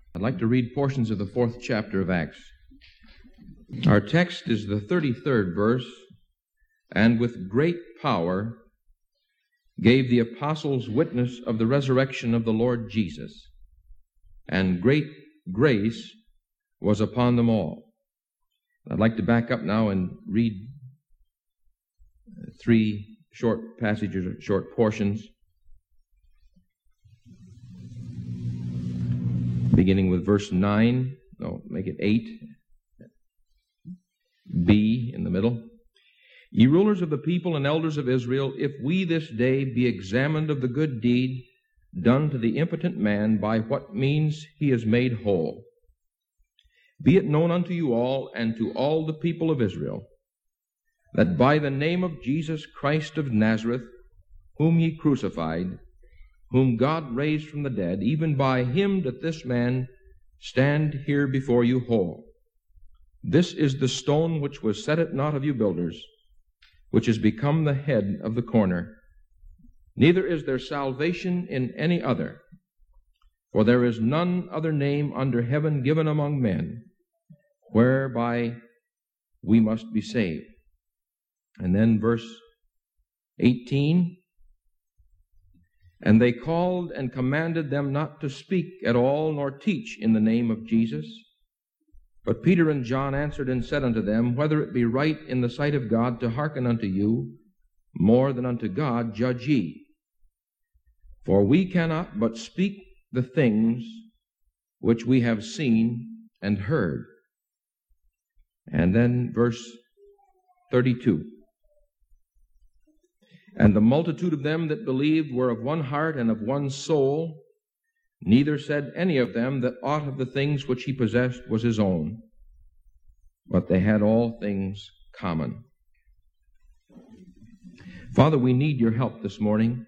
I'd like to read portions of the 4th chapter of Acts. Our text is the 33rd verse. And with great power gave the apostles witness of the resurrection of the Lord Jesus, and great grace was upon them all. I'd like to back up now and read 3 short passages, short portions, beginning with verse 9. No, make it 8. B in the middle. Ye rulers of the people and elders of Israel, if we this day be examined of the good deed done to the impotent man, by what means he is made whole, be it known unto you all and to all the people of Israel, that by the name of Jesus Christ of Nazareth, whom ye crucified, whom God raised from the dead, even by him doth this man stand here before you whole. This is the stone which was set at naught of you builders, which is become the head of the corner. Neither is there salvation in any other, for there is none other name under heaven given among men, whereby we must be saved. And then verse 18, and they called and commanded them not to speak at all, nor teach in the name of Jesus. But Peter and John answered and said unto them, whether it be right in the sight of God to hearken unto you more than unto God, judge ye. For we cannot but speak the things which we have seen and heard. And then verse 32. And the multitude of them that believed were of one heart and of one soul. Neither said any of them that aught of the things which he possessed was his own, but they had all things common. Father, we need your help this morning.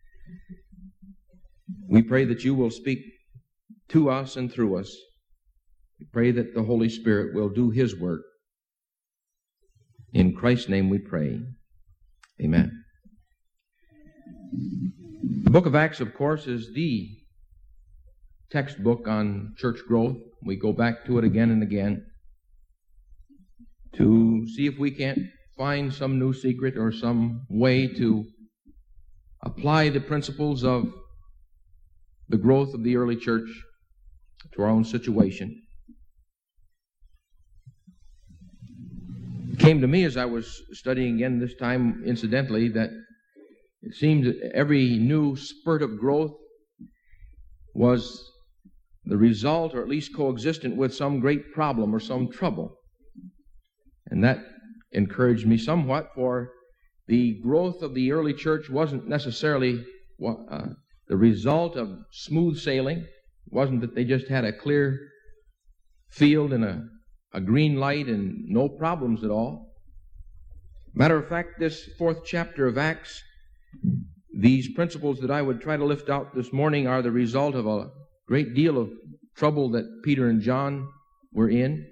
We pray that you will speak to us and through us. We pray that the Holy Spirit will do his work. In Christ's name we pray. Amen. The book of Acts, of course, is the textbook on church growth. We go back to it again and again to see if we can't find some new secret or some way to apply the principles of the growth of the early church to our own situation. It came to me as I was studying again this time, incidentally, that it seems that every new spurt of growth was the result, or at least coexistent with, some great problem or some trouble. And that encouraged me somewhat, for the growth of the early church wasn't necessarily the result of smooth sailing. It wasn't that they just had a clear field and a green light and no problems at all. Matter of fact, this 4th chapter of Acts, these principles that I would try to lift out this morning are the result of a great deal of trouble that Peter and John were in,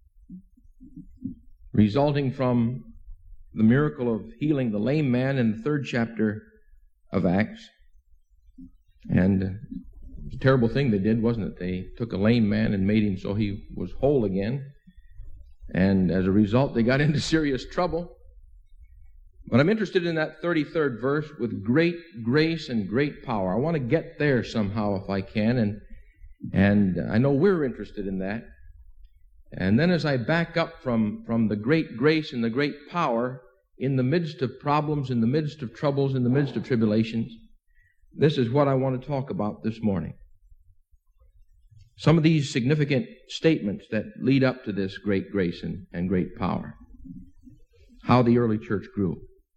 resulting from the miracle of healing the lame man in the 3rd chapter of Acts. And it was a terrible thing they did, wasn't it? They took a lame man and made him so he was whole again. And as a result, they got into serious trouble. But I'm interested in that 33rd verse, with great grace and great power. I want to get there somehow if I can, and I know we're interested in that. And then as I back up from the great grace and the great power in the midst of problems, in the midst of troubles, in the midst of tribulations, this is what I want to talk about this morning. Some of these significant statements that lead up to this great grace and great power. How the early church grew.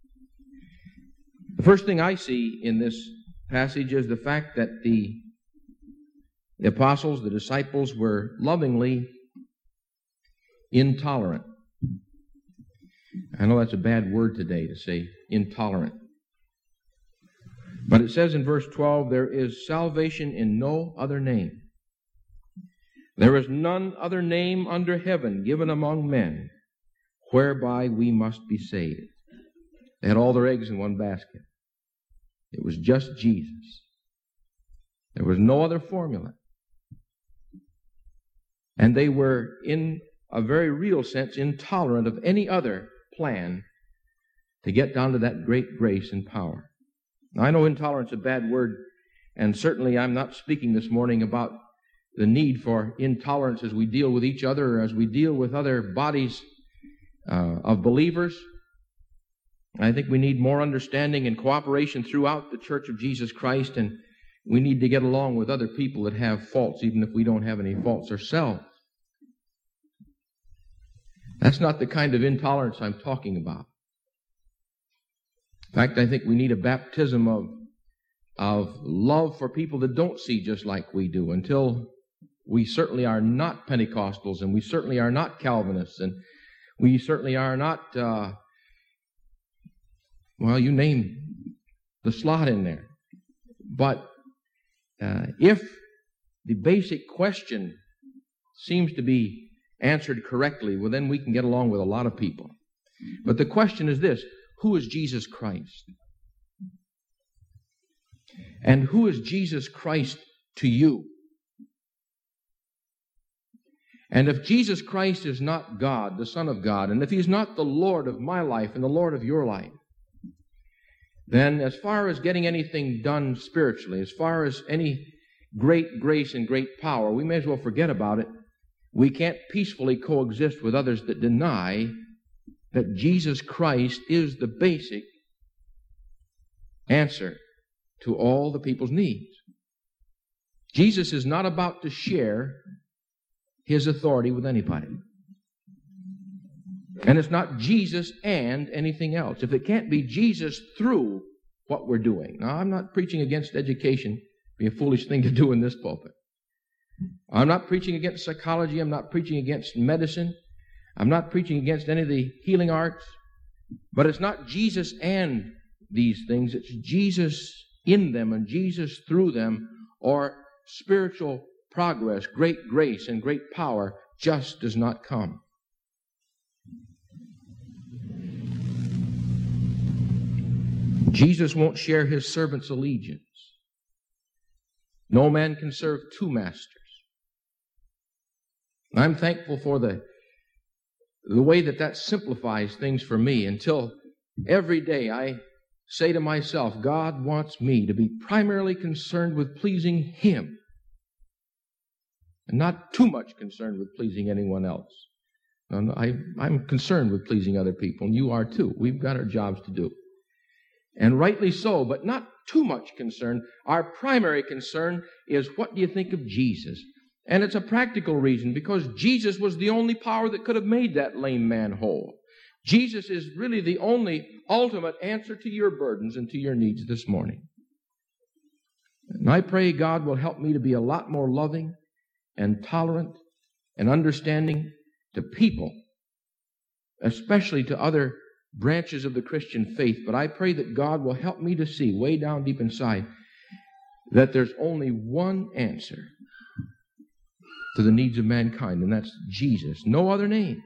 The first thing I see in this passage is the fact that the apostles, the disciples, were lovingly intolerant. I know that's a bad word today to say intolerant. But it says in verse 12, there is salvation in no other name. There is none other name under heaven given among men whereby we must be saved. They had all their eggs in one basket. It was just Jesus. There was no other formula. And they were, in a very real sense, intolerant of any other plan to get down to that great grace and power. Now, I know intolerance is a bad word, and certainly I'm not speaking this morning about the need for intolerance as we deal with each other or as we deal with other bodies of believers. I think we need more understanding and cooperation throughout the Church of Jesus Christ, and we need to get along with other people that have faults, even if we don't have any faults ourselves. That's not the kind of intolerance I'm talking about. In fact, I think we need a baptism of love for people that don't see just like we do, until we certainly are not Pentecostals, and we certainly are not Calvinists, and we certainly are not, you name the slot in there. But if the basic question seems to be answered correctly, well, then we can get along with a lot of people. But the question is this: who is Jesus Christ? And who is Jesus Christ to you? And if Jesus Christ is not God, the Son of God, and if He's not the Lord of my life and the Lord of your life, then as far as getting anything done spiritually, as far as any great grace and great power, we may as well forget about it. We can't peacefully coexist with others that deny that Jesus Christ is the basic answer to all the people's needs. Jesus is not about to share His authority with anybody. And it's not Jesus and anything else. If it can't be Jesus through what we're doing. Now, I'm not preaching against education. It'd be a foolish thing to do in this pulpit. I'm not preaching against psychology. I'm not preaching against medicine. I'm not preaching against any of the healing arts. But it's not Jesus and these things. It's Jesus in them and Jesus through them, or spiritual progress, great grace and great power just does not come. Jesus won't share His servant's allegiance. No man can serve two masters. I'm thankful for the way that simplifies things for me, until every day I say to myself, God wants me to be primarily concerned with pleasing Him and not too much concerned with pleasing anyone else. I'm concerned with pleasing other people, and you are too. We've got our jobs to do. And rightly so, but not too much concern. Our primary concern is, what do you think of Jesus? And it's a practical reason, because Jesus was the only power that could have made that lame man whole. Jesus is really the only ultimate answer to your burdens and to your needs this morning. And I pray God will help me to be a lot more loving and tolerant and understanding to people, especially to other branches of the Christian faith. But I pray that God will help me to see way down deep inside that there's only one answer to the needs of mankind, and that's Jesus. No other name.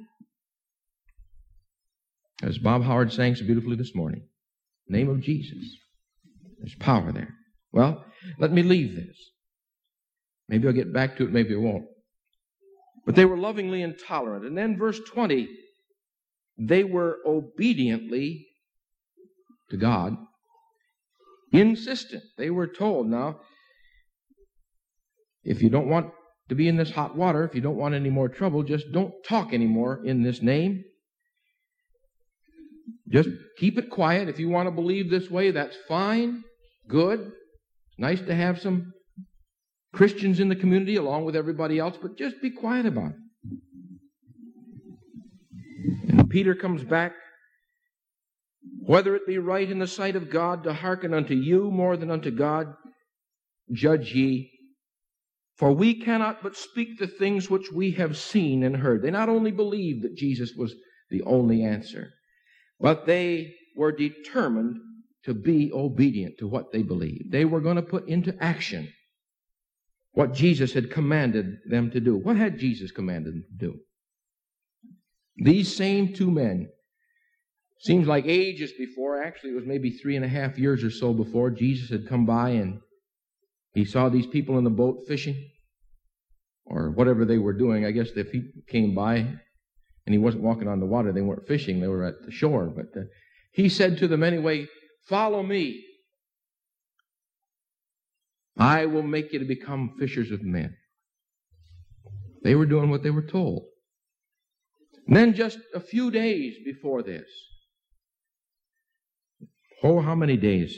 As Bob Howard sang so beautifully this morning, name of Jesus. There's power there. Well, let me leave this. Maybe I'll get back to it, maybe I won't. But they were lovingly intolerant. And then verse 20, they were obediently to God insistent. They were told, now, if you don't want to be in this hot water, if you don't want any more trouble, just don't talk anymore in this name. Just keep it quiet. If you want to believe this way, that's fine, good. It's nice to have some Christians in the community along with everybody else, but just be quiet about it. And Peter comes back, whether it be right in the sight of God to hearken unto you more than unto God, judge ye. For we cannot but speak the things which we have seen and heard. They not only believed that Jesus was the only answer, but they were determined to be obedient to what they believed. They were going to put into action what Jesus had commanded them to do. What had Jesus commanded them to do? These same two men, seems like ages before, actually it was maybe 3.5 years or so before, Jesus had come by and he saw these people in the boat fishing, or whatever they were doing. I guess if he came by and he wasn't walking on the water, they weren't fishing, they were at the shore. But he said to them anyway, "Follow me. I will make you to become fishers of men." They were doing what they were told. And then just a few days before this, how many days?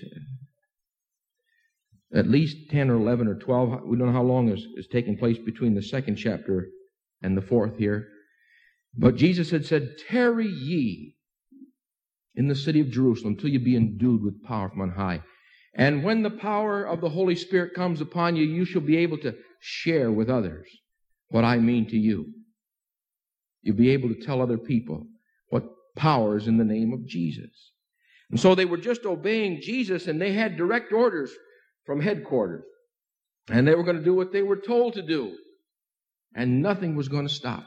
At least 10 or 11 or 12. We don't know how long is taking place between the second chapter and the fourth here. But Jesus had said, "Tarry ye in the city of Jerusalem till you be endued with power from on high. And when the power of the Holy Spirit comes upon you, you shall be able to share with others what I mean to you." You'll be able to tell other people what power is in the name of Jesus. And so they were just obeying Jesus, and they had direct orders from headquarters. And they were going to do what they were told to do. And nothing was going to stop.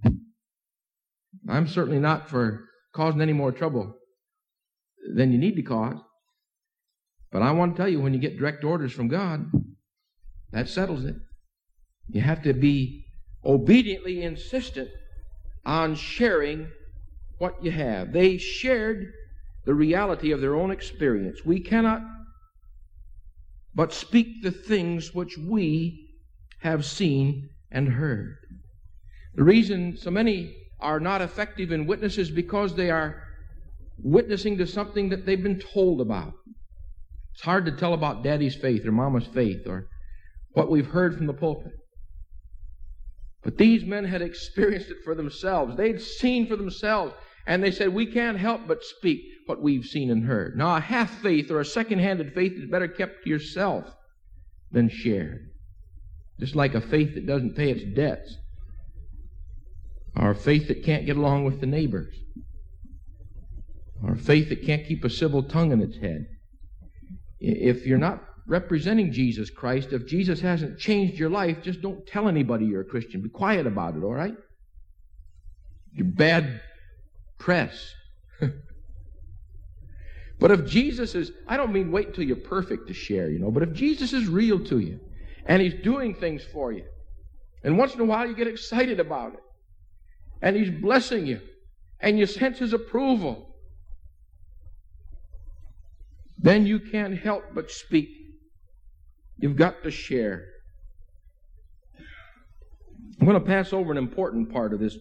I'm certainly not for causing any more trouble than you need to cause. But I want to tell you, when you get direct orders from God, that settles it. You have to be obediently insistent on sharing what you have. They shared the reality of their own experience. We cannot but speak the things which we have seen and heard. The reason so many are not effective in witness is because they are witnessing to something that they've been told about. It's hard to tell about Daddy's faith or Mama's faith or what we've heard from the pulpit. But these men had experienced it for themselves. They'd seen for themselves. And they said, "We can't help but speak what we've seen and heard." Now, a half-faith or a second-handed faith is better kept to yourself than shared. Just like a faith that doesn't pay its debts. Or a faith that can't get along with the neighbors. Or a faith that can't keep a civil tongue in its head. If you're not representing Jesus Christ, if Jesus hasn't changed your life, just don't tell anybody you're a Christian. Be quiet about it, all right? You're bad press. But if Jesus is, I don't mean wait until you're perfect to share, but if Jesus is real to you, and He's doing things for you, and once in a while you get excited about it, and He's blessing you, and you sense His approval, then you can't help but speak. You've got to share. I'm going to pass over an important part of this,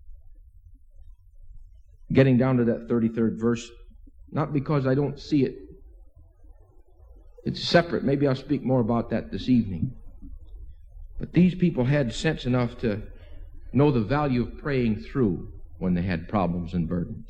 getting down to that 33rd verse, not because I don't see it. It's separate. Maybe I'll speak more about that this evening. But these people had sense enough to know the value of praying through when they had problems and burdens.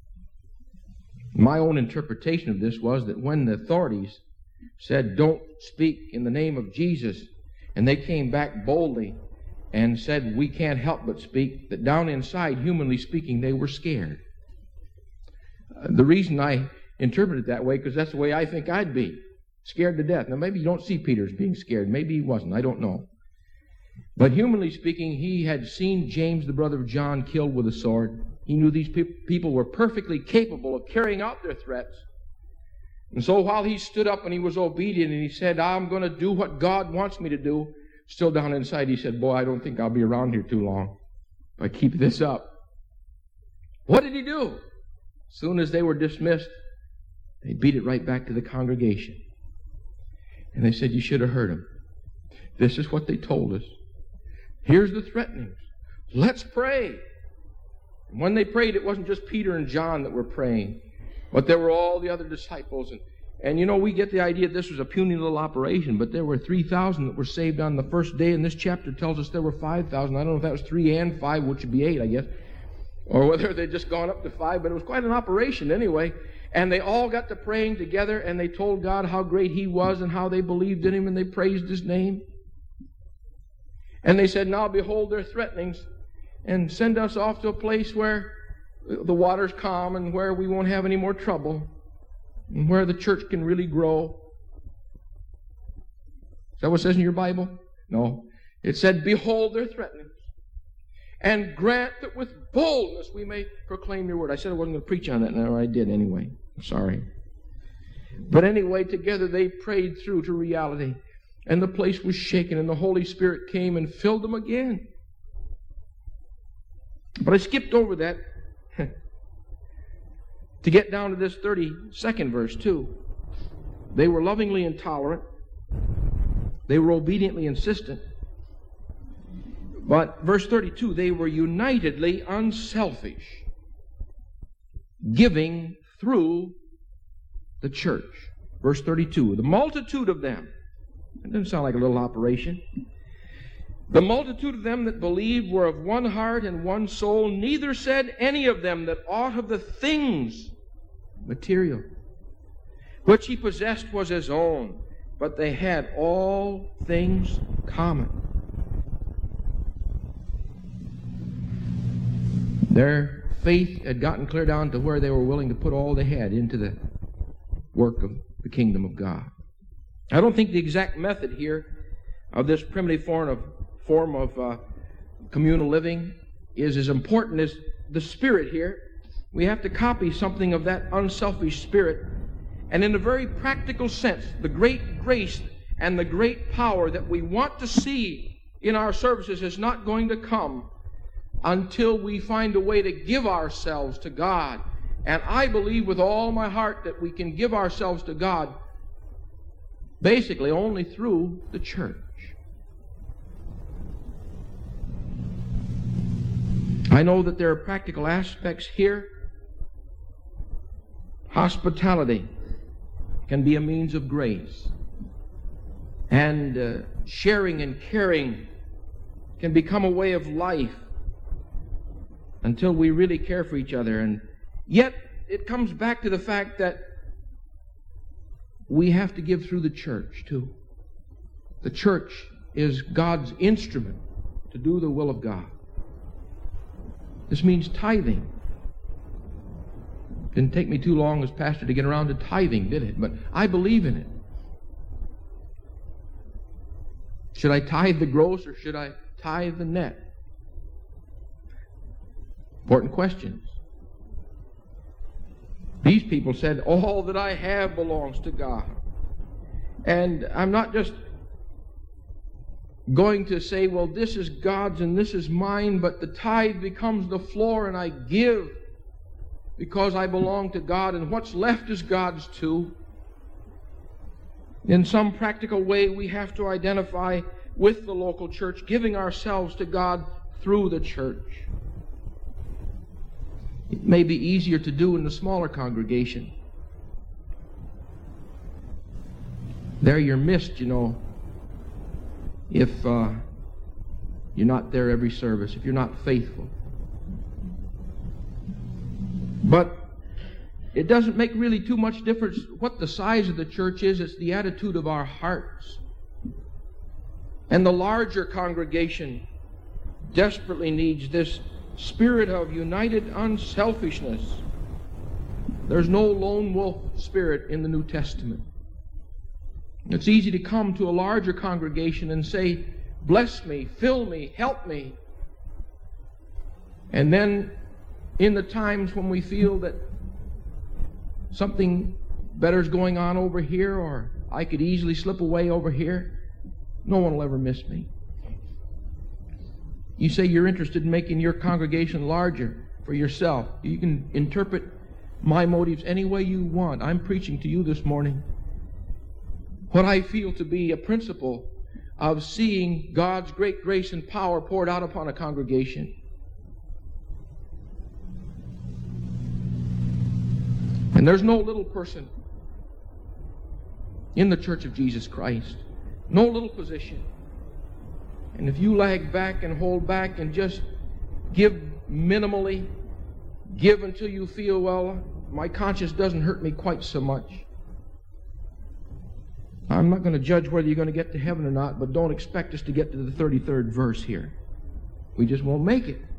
My own interpretation of this was that when the authorities said, "Don't speak in the name of Jesus," and they came back boldly and said, "We can't help but speak," that down inside, humanly speaking, they were scared. The reason I interpret it that way, because that's the way I think I'd be, scared to death. Now, maybe you don't see Peter as being scared. Maybe he wasn't. I don't know. But humanly speaking, he had seen James, the brother of John, killed with a sword. He knew these people were perfectly capable of carrying out their threats. And so while he stood up and he was obedient and he said, "I'm going to do what God wants me to do," still down inside he said, "Boy, I don't think I'll be around here too long if I keep this up." What did he do? As soon as they were dismissed, they beat it right back to the congregation. And they said, "You should have heard him. This is what they told us. Here's the threatenings. Let's pray." And when they prayed, it wasn't just Peter and John that were praying, but there were all the other disciples. And we get the idea that this was a puny little operation, but there were 3,000 that were saved on the first day, and this chapter tells us there were 5,000. I don't know if that was 3 and 5, which would be 8, I guess, or whether they'd just gone up to 5, but it was quite an operation anyway. And they all got to praying together, and they told God how great He was and how they believed in Him, and they praised His name. And they said, "Now behold their threatenings, and send us off to a place where the water's calm and where we won't have any more trouble and where the church can really grow." Is that what it says in your Bible? No. It said, "Behold their threatenings, and grant that with boldness we may proclaim your word." I said I wasn't going to preach on that, and I did anyway. I'm sorry. But anyway, together they prayed through to reality. And the place was shaken, and the Holy Spirit came and filled them again. But I skipped over that to get down to this 32nd verse too. They were lovingly intolerant. They were obediently insistent. But verse 32, they were unitedly unselfish, giving through the church. Verse 32, the multitude of them. It doesn't sound like a little operation. The multitude of them that believed were of one heart and one soul. Neither said any of them that aught of the things, material, which he possessed was his own, but they had all things common. Their faith had gotten clear down to where they were willing to put all they had into the work of the kingdom of God. I don't think the exact method here of this primitive form of communal living is as important as the spirit here. We have to copy something of that unselfish spirit. And in a very practical sense, the great grace and the great power that we want to see in our services is not going to come until we find a way to give ourselves to God. And I believe with all my heart that we can give ourselves to God basically only through the church. I know that there are practical aspects here. Hospitality can be a means of grace. And sharing and caring can become a way of life until we really care for each other. And yet, it comes back to the fact that we have to give through the church, too. The church is God's instrument to do the will of God. This means tithing. Didn't take me too long as pastor to get around to tithing, did it? But I believe in it. Should I tithe the gross or should I tithe the net? Important questions. These people said, all that I have belongs to God. And I'm not just going to say, well, this is God's and this is mine, but the tithe becomes the floor and I give because I belong to God, and what's left is God's too. In some practical way, we have to identify with the local church, giving ourselves to God through the church. It may be easier to do in the smaller congregation. There you're missed, if you're not there every service, if you're not faithful. But it doesn't make really too much difference what the size of the church is. It's the attitude of our hearts. And the larger congregation desperately needs this spirit of united unselfishness. There's no lone wolf spirit in the New Testament. It's easy to come to a larger congregation and say, bless me, fill me, help me. And then in the times when we feel that something better is going on over here, or I could easily slip away over here, no one will ever miss me. You say you're interested in making your congregation larger for yourself. You can interpret my motives any way you want. I'm preaching to you this morning what I feel to be a principle of seeing God's great grace and power poured out upon a congregation. And there's no little person in the Church of Jesus Christ. No little position. And if you lag back and hold back and just give minimally, give until you feel, well, my conscience doesn't hurt me quite so much. I'm not going to judge whether you're going to get to heaven or not, but don't expect us to get to the 33rd verse here. We just won't make it.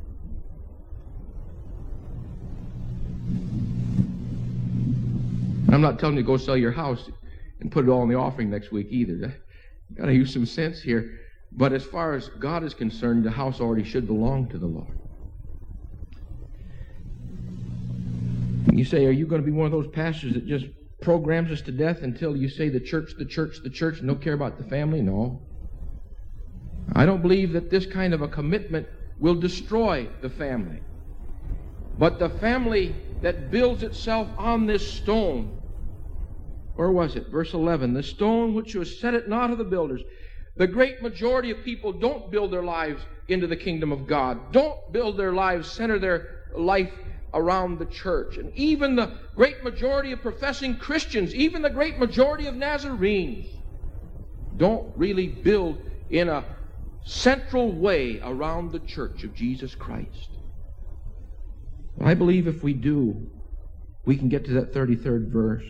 I'm not telling you to go sell your house and put it all in the offering next week either. You've got to use some sense here. But as far as God is concerned, the house already should belong to the Lord. You say, are you going to be one of those pastors that just programs us to death until you say the church, and don't care about the family? No. I don't believe that this kind of a commitment will destroy the family. But the family that builds itself on this stone, where was it? Verse 11, the stone which was set at naught of the builders. The great majority of people don't build their lives into the kingdom of God. Don't build their lives, center their life around the church. And even the great majority of professing Christians, even the great majority of Nazarenes, don't really build in a central way around the church of Jesus Christ. But I believe if we do, we can get to that 33rd verse.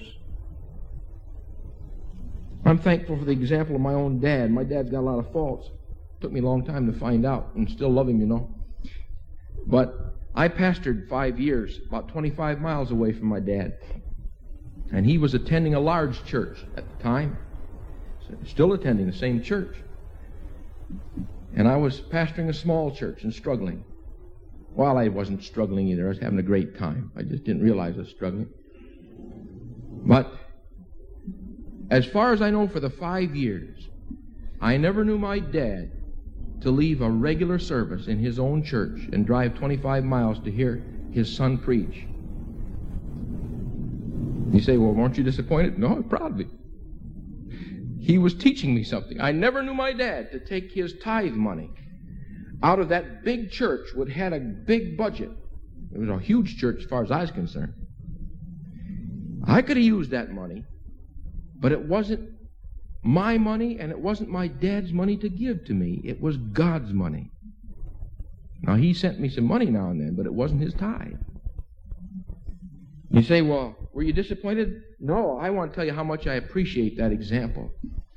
I'm thankful for the example of my own dad. My dad's got a lot of faults. It took me a long time to find out, and still love him, you know. But I pastored 5 years, about 25 miles away from my dad. And he was attending a large church at the time. Still attending the same church. And I was pastoring a small church and struggling. Well, I wasn't struggling either. I was having a great time. I just didn't realize I was struggling. But as far as I know, for the 5 years, I never knew my dad to leave a regular service in his own church and drive 25 miles to hear his son preach. You say, well, weren't you disappointed? No, probably. He was teaching me something. I never knew my dad to take his tithe money out of that big church which had a big budget. It was a huge church as far as I was concerned. I could have used that money, but it wasn't my money, and it wasn't my dad's money to give to me. It was God's money. Now, he sent me some money now and then, but it wasn't his tithe. You say, well, were you disappointed? No, I want to tell you how much I appreciate that example.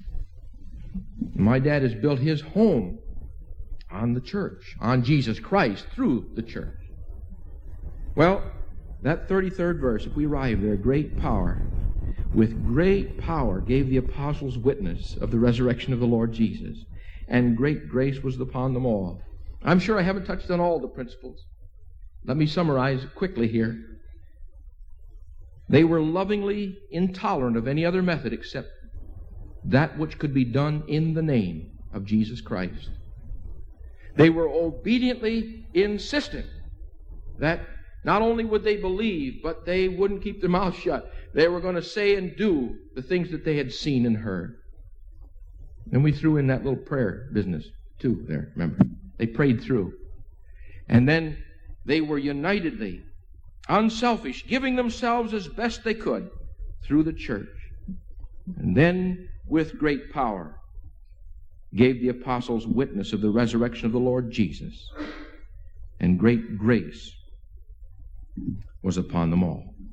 My dad has built his home on the church, on Jesus Christ, through the church. Well, that 33rd verse, if we arrive there, great power. With great power gave the apostles witness of the resurrection of the Lord Jesus, and great grace was upon them all. I'm sure I haven't touched on all the principles. Let me summarize quickly here. They were lovingly intolerant of any other method except that which could be done in the name of Jesus Christ. They were obediently insistent that not only would they believe, but they wouldn't keep their mouths shut. They were going to say and do the things that they had seen and heard. And we threw in that little prayer business, too, there, remember. They prayed through. And then they were unitedly, unselfish, giving themselves as best they could through the church. And then, with great power, gave the apostles witness of the resurrection of the Lord Jesus. And great grace was upon them all.